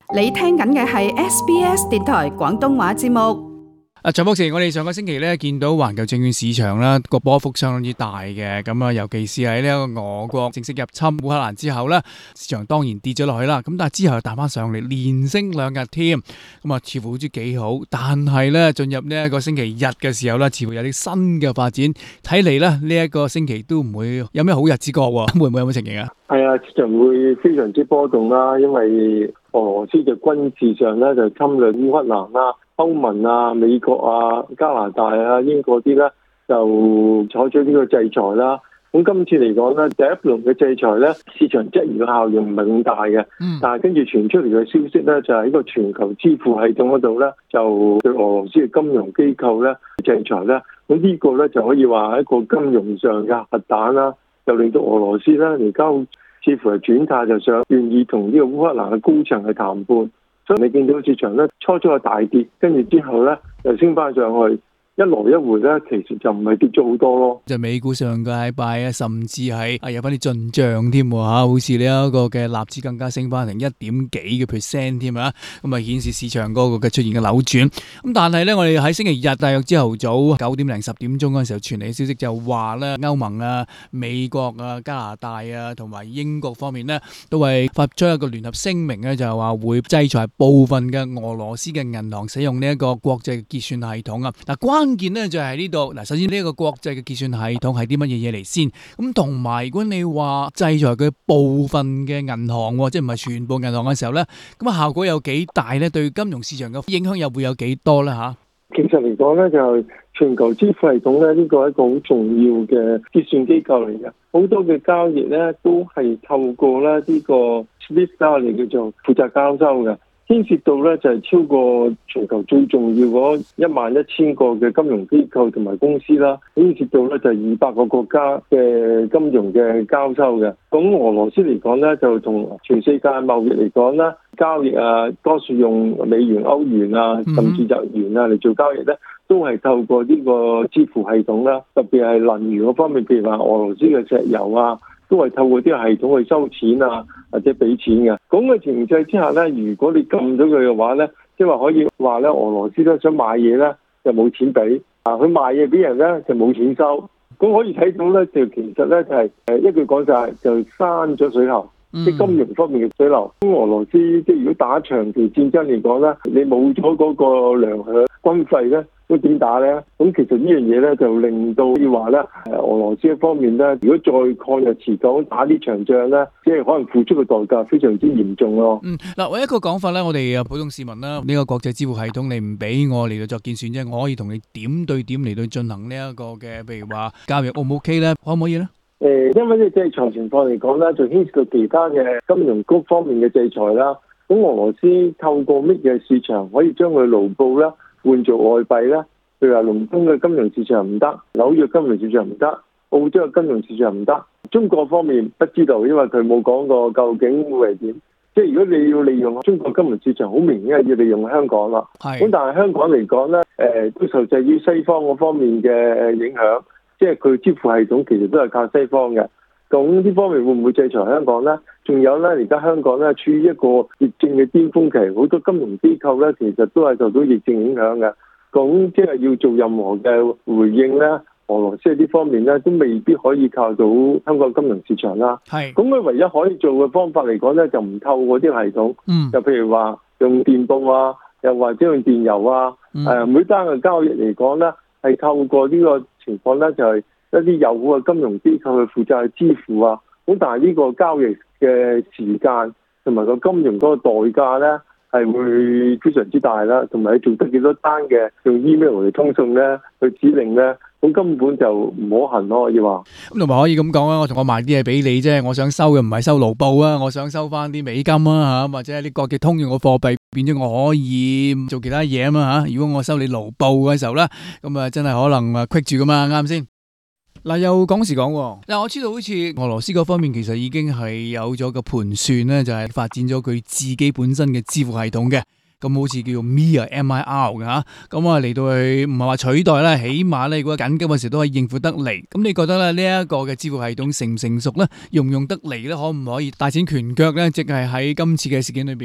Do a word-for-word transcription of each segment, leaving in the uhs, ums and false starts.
你聽緊嘅係 S B S 電台廣東話節目。 啊，徐博士，我哋上個星期咧見到環球證券市場啦個波幅相當之大嘅，咁啊，尤其是喺呢一個俄國正式入侵烏克蘭之後咧，市場當然跌咗落去啦。咁但係之後又彈翻上嚟，連升兩日添，咁啊，似乎好似幾好。但係咧進入呢一個星期日嘅時候咧，似乎有啲新嘅發展，睇嚟咧呢一個星期都唔會有咩好日子過喎，會唔會有咩情形啊？ 係啊，市場會非常之波動啦，因為俄羅斯嘅軍事上咧就侵略烏克蘭啦。歐盟啊、美國啊、加拿大啊、英國啲咧就採取呢個制裁啦。咁今次嚟講咧，第一輪嘅制裁咧，市場質疑嘅效用唔係咁大嘅。嗯。但係跟住傳出嚟嘅消息咧，就係呢個全球支付系統嗰度咧，就對俄羅斯嘅金融機構咧制裁咧。咁呢個咧就可以話係一個金融上嘅核彈啦，就令到俄羅斯咧而家似乎係轉態，就想願意同呢個烏克蘭嘅高層去談判。所以你見到市場咧初初係大跌，跟住之後咧又升翻上去，一來一回咧，其實就唔係跌咗好多咯。 就美股上個禮拜啊，甚至係啊有翻啲進賬添喎嚇，好似呢一個嘅納指更加升翻成一點幾嘅 percent 添啊，咁啊顯示市場嗰個嘅出現嘅扭轉。咁但係咧，我哋喺星期日大約朝頭早九點零十點鐘嗰陣時候傳嚟嘅消息就話咧，歐盟啊、美國啊、加拿大啊同埋英國方面咧，都係發出一個聯合聲明咧，就係話會制裁部分嘅俄羅斯嘅銀行使用呢一個國際結算系統啊。嗱，關鍵咧就係呢度嗱，首先呢一個國際嘅結算系統係啲乜嘢嘢嚟先？咁同埋如果你話制裁佢部分嘅銀行，即係唔係全部銀行嘅時候咧，咁啊效果有幾大咧？對金融市場嘅影響又會有幾多咧？吓， 其實嚟講咧，就係全球支付系統咧，呢個係一個好重要嘅結算機構嚟嘅。好多嘅交易咧都係透過咧呢個 Swift 嚟叫做負責交收嘅。牽涉到咧就係超過全球最重要嗰一萬一千個嘅金融機構同埋公司啦，牽涉到咧就係二百個國家嘅金融嘅交收嘅。咁俄羅斯嚟講咧，就同全世界貿易嚟講咧，交易啊多數用美元、歐元啊，甚至日元啊嚟做交易咧，都係透過呢個支付系統啦。特別係能源嗰方面，譬如話俄羅斯嘅石油啊，都係透過啲系統去收錢啊，或者俾錢嘅。咁嘅情勢之下咧，如果你禁咗佢嘅話咧，即係話可以話咧，俄羅斯咧想買嘢咧就冇錢俾，啊佢賣嘢俾人咧就冇錢收。咁可以睇到咧，就其實咧就係誒一句講晒，就閂咗水喉，即係金融方面嘅水流。咁俄羅斯即係如果打長期戰爭嚟講咧，你冇咗嗰個糧餉軍費咧，都點打咧？咁其實呢樣嘢咧就令到要話咧，誒俄羅斯一方面咧，如果再抗日持久打呢場仗咧，即係可能付出嘅代價非常之嚴重咯。 嗯，嗱，我一個講法咧，我哋啊普通市民啦，呢個國際支付系統你唔俾我嚟到作結算啫，我可以同你點對點嚟到進行呢一個嘅，譬如話交易 O 唔 OK 咧，可唔可以咧？ 誒，因為呢制裁情況嚟講咧，就牽涉到其他嘅金融局方面嘅制裁啦。咁俄羅斯透過乜嘢市場可以將佢盧布咧換做外幣咧？譬如話倫敦嘅金融市場唔得，紐約金融市場唔得，澳洲嘅金融市場唔得。中國方面不知道，因為佢冇講過究竟會係點。即係如果你要利用中國金融市場，好明顯係要利用香港啦。係。咁但係香港嚟講咧，誒、呃、都受制於西方嗰方面嘅影響，即係佢支付系統其實都係靠西方嘅。咁呢方面會唔會制裁香港咧？仲有咧，而家香港咧處於一個疫症嘅巔峰期，好多金融機構咧其實都係受到疫症影響嘅。咁即係要做任何嘅回應咧，俄羅斯喺呢方面咧都未必可以靠到香港金融市場啦。係。咁佢唯一可以做嘅方法嚟講咧，就唔透過啲系統。嗯。就譬如話用電報啊，又或者用電郵啊。嗯。誒，每單嘅交易嚟講咧，係透過呢個情況咧，就係一啲友好嘅金融機構去負責去支付啊。咁但係呢個交易嘅時間同埋個金融嗰個代價咧，係會非常之大啦，同埋你做得幾多單嘅用 email 嚟通訊咧，去指令咧，咁根本就唔可行咯，可以話。咁同埋可以咁講啊，我同我賣啲嘢俾你啫，我想收嘅唔係收盧布啊，我想收翻啲美金啊嚇，或者係啲國際通用嘅貨幣，變咗我可以做其他嘢啊嘛嚇。如果我收你盧布嘅時候咧，咁啊真係可能啊棘住噶嘛，啱先？嗱，又講時講喎，嗱，我知道好似俄羅斯嗰方面其實已經係有咗個盤算咧，就係發展咗佢自己本身嘅支付系統嘅，咁好似叫做 M I R M I R 嘅嚇，咁啊嚟到去唔係話取代啦，起碼咧如果緊急嘅時候都可以應付得嚟。咁你覺得咧呢一個嘅支付系統成唔成熟咧，用唔用得嚟咧，可唔可以大展拳腳咧？即係喺今次嘅事件裏邊。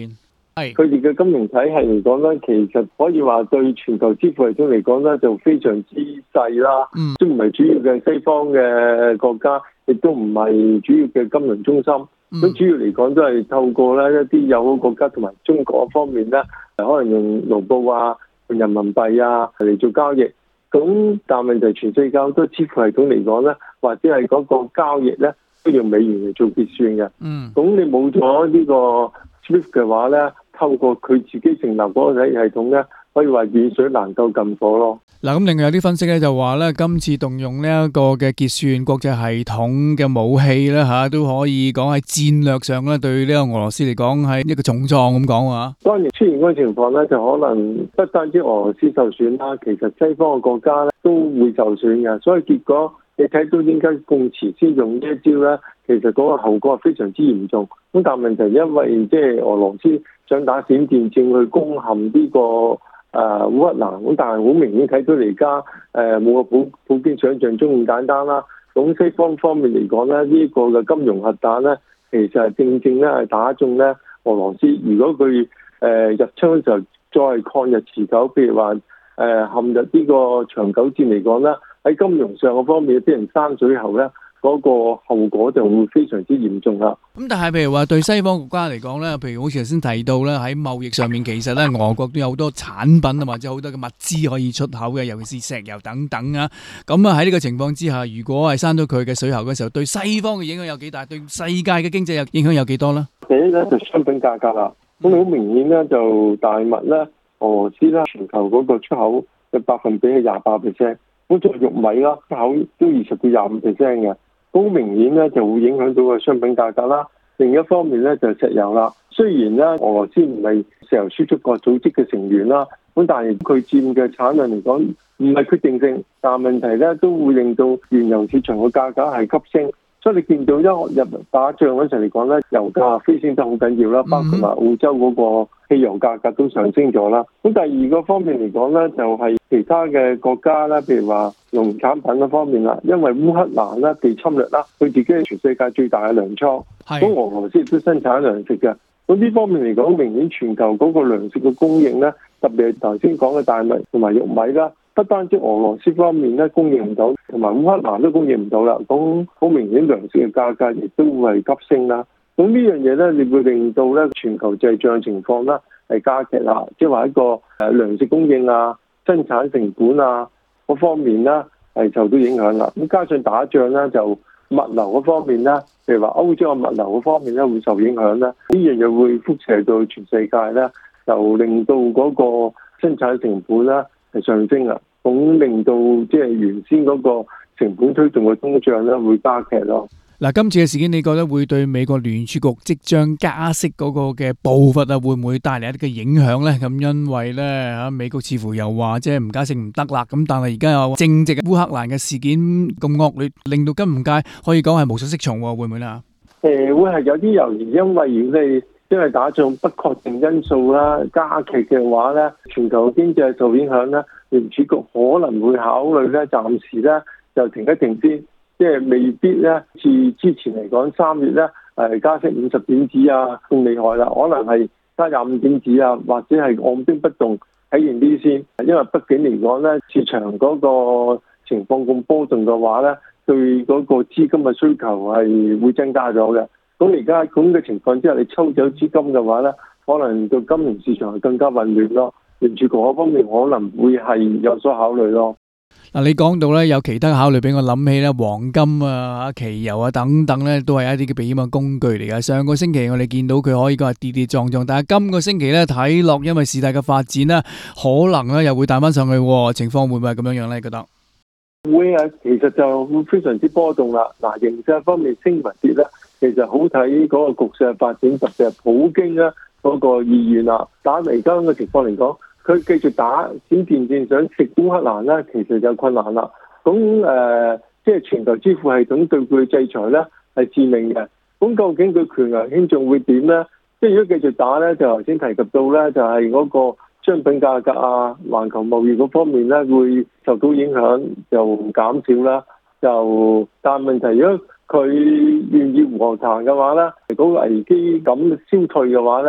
係佢哋嘅金融體系嚟講咧，其實可以話對全球支付系統嚟講咧，就非常之細啦， 嗯都唔係主要嘅西方嘅國家，亦都唔係主要嘅金融中心。咁、 嗯主要嚟講都係透過咧一啲友好國家同埋中國方面咧，可能用盧布啊、用人民幣啊嚟做交易。咁但係問題全世界好多支付系統嚟講咧，或者係嗰個交易咧都用美元嚟做結算嘅。 嗯咁你冇咗呢個 SWIFT 嘅話咧，透過佢自己成立嗰個體系統咧，可以話遠水難救近火咯。 嗱，咁另外有啲分析咧就話咧，今次動用呢一個嘅結算國際系統嘅武器咧嚇，都可以講喺戰略上咧對呢個俄羅斯嚟講係一個重創咁講啊。 當然出現嗰個情況咧，就可能不單止俄羅斯受損啦，其實西方嘅國家咧都會受損嘅。所以結果你睇到點解咁遲先用呢一招咧，其實嗰個後果係非常之嚴重。咁但係問題因為即係俄羅斯想打閃電戰去攻陷呢、這個。誒烏克蘭咁，但係好明顯睇到而家誒冇個普普京想象中咁簡單啦。咁西方方面嚟講咧，呢、這個嘅金融核彈咧，其實係正正咧係打中咧俄羅斯。如果佢誒、呃、入侵嘅時候再抗日持久，譬如話誒、呃、陷入呢個長久戰嚟講咧，喺金融上嘅方面俾人山水後咧，嗰、那個後果就會非常之嚴重啦。 咁但係譬如話對西方國家嚟講咧，譬如好似頭先提到咧，喺貿易上面其實咧俄國都有好多產品啊，或者好多嘅物資可以出口嘅，尤其是石油等等啊。咁啊喺呢個情況之下，如果係閂咗佢嘅水喉嘅時候，對西方嘅影響有幾大？對世界嘅經濟有影響有幾多咧？ 第一咧就商品價格啦，咁好明顯咧就大麥咧，俄羅斯咧全球嗰個出口嘅百分比係廿八 percent， 咁仲有玉米啦，出口都二十到廿五 percent 嘅。好明顯咧就會影響到個商品價格啦。另一方面咧就係石油啦。雖然咧俄羅斯唔係石油輸出國組織嘅成員啦，咁但係佢佔嘅產量嚟講唔係決定性，但係問題咧都會令到原油市場嘅價格係急升。所以你見到一入打仗嗰陣嚟講咧，油價飛升得好緊要啦，包括埋澳洲嗰個汽油價格都上升咗啦。咁第二個方面嚟講咧，就係其他嘅國家啦，譬如話農產品嗰方面啦，因為烏克蘭咧被侵略啦，佢自己係全世界最大嘅糧倉，咁俄羅斯亦都生產糧食嘅。咁呢方面嚟講，明顯全球嗰個糧食嘅供應咧，特別係頭先講嘅大麥同埋玉米啦。不單止俄羅斯方面咧供應唔到，同埋烏克蘭都供應唔到啦。咁好明顯糧食嘅價格亦都會係急升啦。咁呢樣嘢咧，你會令到咧全球滯脹情況咧係加劇啦。即係話一個誒糧食供應啊、生產成本啊嗰方面咧係受到影響啦。咁加上打仗咧，就物流嗰方面咧，譬如話歐洲嘅物流嗰方面咧會受影響啦。呢樣嘢會輻射到全世界咧，就令到嗰個生產成本咧係上升啦。咁令到即係原先嗰個成本推動嘅通脹咧會加劇咯。 嗱，今次嘅事件，你覺得會對美國聯儲局即將加息嗰個嘅步伐啊，會唔會帶嚟一啲嘅影響咧？咁因為咧嚇美國似乎又話即係唔加息唔得啦。咁但係而家又正值烏克蘭嘅事件咁惡劣，令到金融界可以講係無所適從喎，會唔會咧？誒， 會係有啲猶豫，因為如果你因為打仗不確定因素啦加劇嘅話咧，全球經濟受影響咧，聯儲局可能會考慮咧，暫時咧就停一停先，即係未必咧，似之前嚟講三月咧誒加息五十點子啊咁厲害啦，可能係加廿五點子啊，或者係按兵不動睇完啲先，因為畢竟嚟講咧，市場嗰個情況咁波動嘅話咧，對嗰個資金嘅需求係會增加咗嘅。咁而家咁嘅情況之下，你抽走資金嘅話咧，可能對金融市場係更加混亂咯。聯儲局嗰方面可能會係有所考慮咯。 嗱，你講到咧有其他考慮，俾我諗起咧黃金啊、期油啊等等咧，都係一啲嘅避險嘅工具嚟嘅。上個星期我哋見到佢可以講係跌跌撞撞，但係今個星期咧睇落，因為事態嘅發展咧，可能咧又會彈翻上去，情況會唔會係咁樣樣咧？你覺得？ 會啊，其實就會非常之波動啦。嗱，形勢方面升或跌咧，其實好睇嗰個局勢嘅發展，特別係普京咧嗰個意願啦。打嚟緊嘅情況嚟講，佢繼續打閃電戰想食烏克蘭咧，其實就困難啦。咁誒、呃，即係全球支付系統對佢嘅制裁咧係致命嘅。咁究竟佢權衡輕重會點咧？即係如果繼續打咧，就頭先提及到咧，就係、是、嗰個商品價格啊、環球貿易嗰方面咧會受到影響，就減少啦。就但係問題，如果佢願意和談嘅話咧，嗰、那個危機感消退嘅話咧，誒、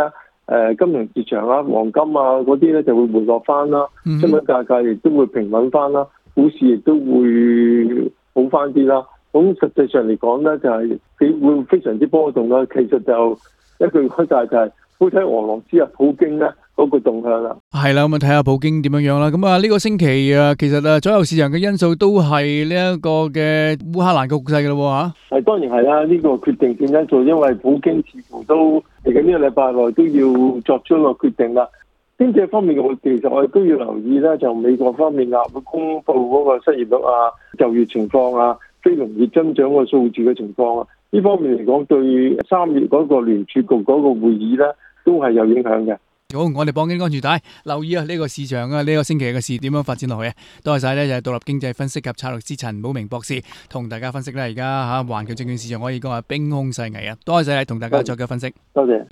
誒金融市場啊、黃金啊嗰啲咧就會回落翻啦，商品價格亦都會平穩翻啦，股市亦都會好翻啲啦。咁實際上嚟講咧，就係佢會非常之波動啦。其實就一句講晒就係好睇俄羅斯啊、普京咧嗰個動向啦。 係啦，咁啊睇下普京點樣樣啦。咁啊呢個星期啊，其實啊左右市場嘅因素都係呢一個嘅烏克蘭嘅局勢噶咯吓。 係當然係啦，呢個決定性因素，因為普京似乎都嚟緊呢個禮拜內都要作出一個決定啦。經濟方面我其實我哋都要留意咧，就美國方面啊會公布嗰個失業率啊、就業情況啊、非農業增長個數字嘅情況啊，呢方面嚟講對三月嗰個聯儲局嗰個會議咧都係有影響嘅。 好，我哋綁緊安全帶，留意啊呢個市場啊呢個星期嘅事點樣發展落去啊！多謝晒咧，就係獨立經濟分析及策略師陳寶明博士同大家分析咧，而家吓環球證券市場可以講係冰空世危啊！多謝晒你同大家作嘅分析， 多謝。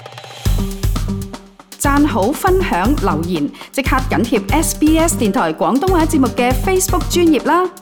讚好、分享、留言，即刻緊貼 S B S 電台廣東話節目嘅 Facebook 專頁啦！